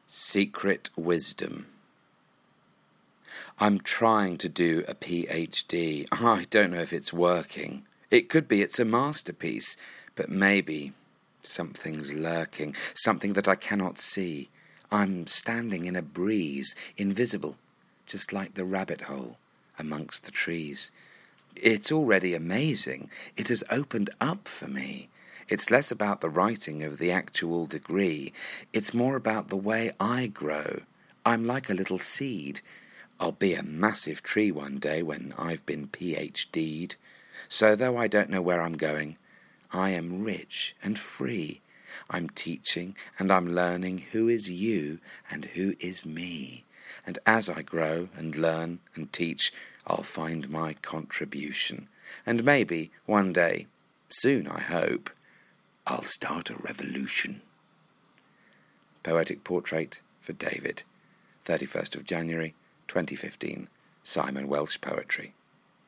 Secret wisdom. I'm trying to do a PhD. I don't know if it's working. It could be it's a masterpiece, but maybe something's lurking, something that I cannot see. I'm standing in a breeze, invisible, just like the rabbit hole amongst the trees. It's already amazing. It has opened up for me. It's less about the writing of the actual degree. It's more about the way I grow. I'm like a little seed. I'll be a massive tree one day when I've been PhD'd. So though I don't know where I'm going, I am rich and free. I'm teaching and I'm learning who is you and who is me. And as I grow and learn and teach, I'll find my contribution. And maybe one day, soon I hope, I'll start a revolution. Poetic Portrait for David, 31st of January 2015, Simon Welsh Poetry.